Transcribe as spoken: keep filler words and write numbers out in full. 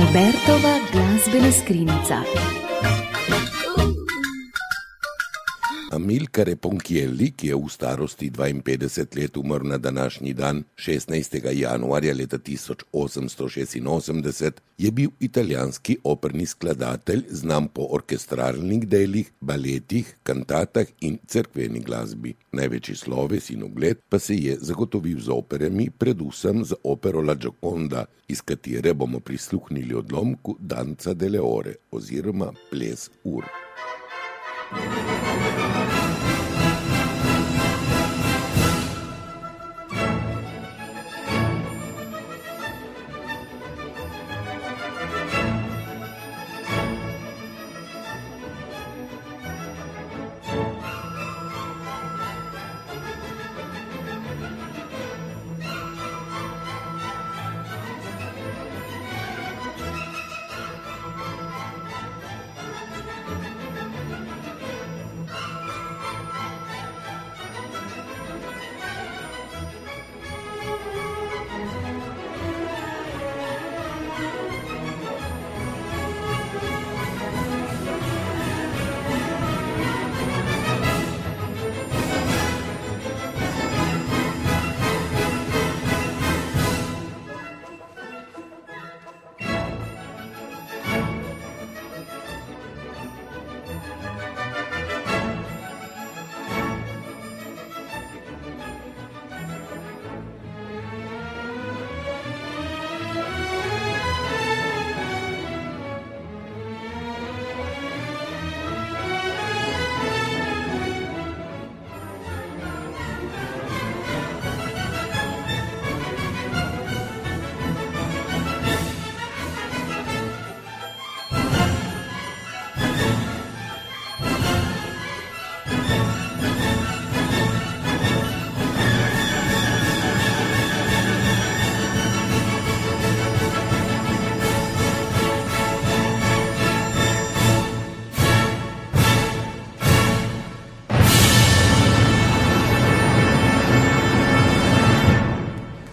Albertova glasbena skrinjica. Amilcare Ponchielli, ki je v starosti dvainpetdeset let umrl na današnji dan, šestnajstega januarja leta tisoč osemsto šestinosemdeset, je bil italijanski operni skladatelj, znan po orkestralnih delih, baletih, kantatah in cerkveni glasbi. Največji sloves in ugled pa se je zagotovil z operami, predvsem z opero La Gioconda, iz katere bomo prisluhnili odlomku Danza delle ore oziroma Ples ur. Thank you.